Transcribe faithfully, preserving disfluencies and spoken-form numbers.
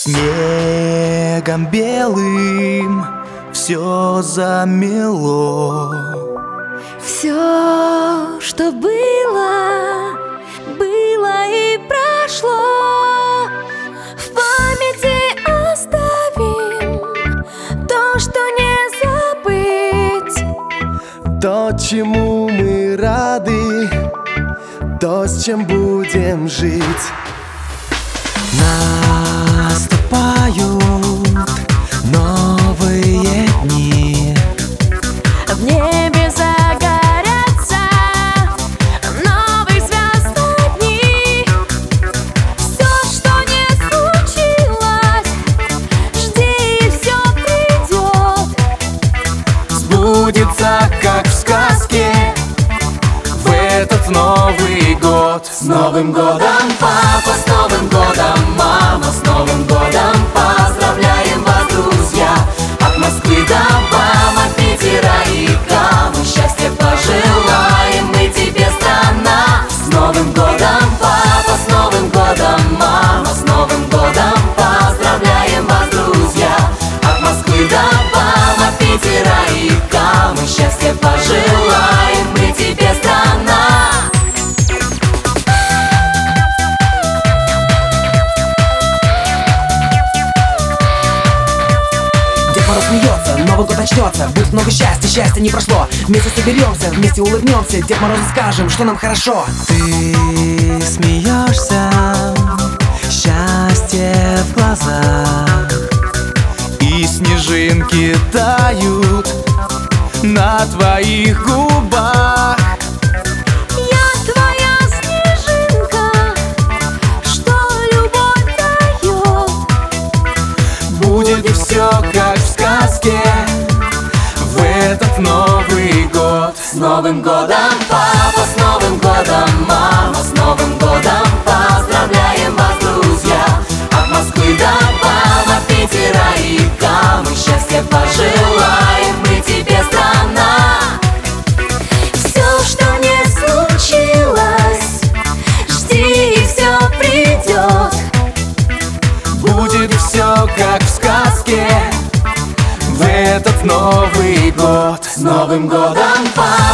Снегом белым все замело. Все, что было, было и прошло. В памяти оставим то, что не забыть. То, чему мы рады, то, с чем будем жить. Наступают новые дни. В небе загорятся новые звездные дни. Все, что не случилось, жди, и все придет. Сбудется, как в сказке, в этот Новый год. С Новым годом, папа, с Новым годом, мама, с Новым годом. Поздравляем вас, друзья, от Москвы до Бама, Питера и Камы. Счастья пожелаем мы тебе, страна. С Новым годом, папа, с Новым годом, мама, с Новым годом. Поздравляем вас, друзья, от Москвы до Бама, Питера и Камы. Счастья пожелаем мы тебе, страна. Смеется, Новый год начнется, будет много счастья, счастья не прошло. Вместе соберемся, вместе улыбнемся, Дед Морозу скажем, что нам хорошо. Ты смеешься, счастье в глазах, и снежинки тают на твоих губах. Я твоя снежинка, что любовь дает. Будет все как в сказке в этот Новый год. С Новым годом, папа, с Новым годом, мама, с Новым годом. Поздравляем вас, друзья, от Москвы до Бама, Питера и Камы. Счастья пожелаем мы тебе, страна. Все, что не случилось, жди, и все придет. Будет все как в сказке в этот Новый год. С Новым годом, папа.